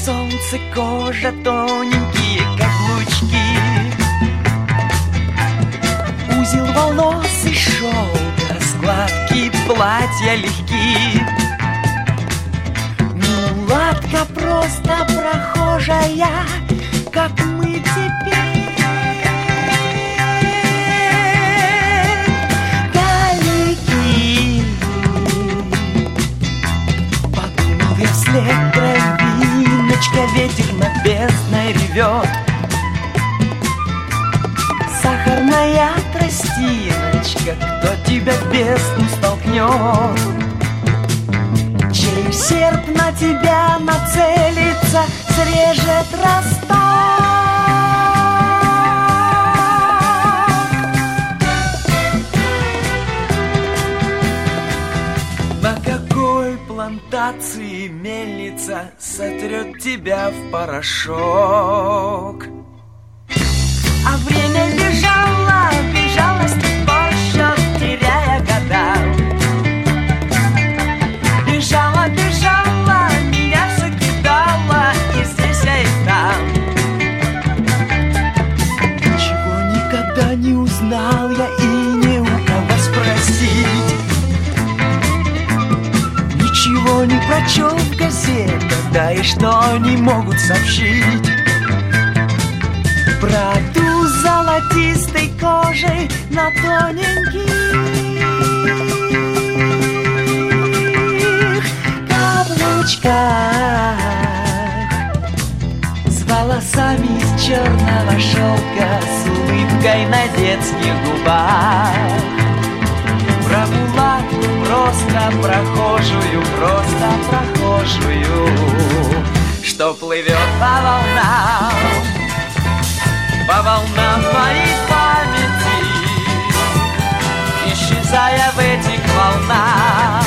солнце, кожа тоненькие, как лучки. Узел волос и шелка, складки платья легки. Мулатка просто прохожая, как мы теперь. Далеки. Подумал я вслед, травиночка, ветер над бездной ревет. Сахарная тростиночка, кто тебя в бездну столкнет? Чей серп на тебя нацелится, срежет росток? На какой плантации мельница сотрет тебя в порошок? А время бежало, бежало с тех пор счет, теряя года. Бежала, бежала, меня все кидала, и здесь я, и там. Ничего никогда не узнал я и не у кого спросить. Ничего не прочел в газетах, да и что они могут сообщить про ту золотистой кожей на тоненьких каблучках, с волосами из черного шелка, с улыбкой на детских губах. Про мулатку просто прохожую, что плывет по волнам моей памяти, исчезая в этих волнах.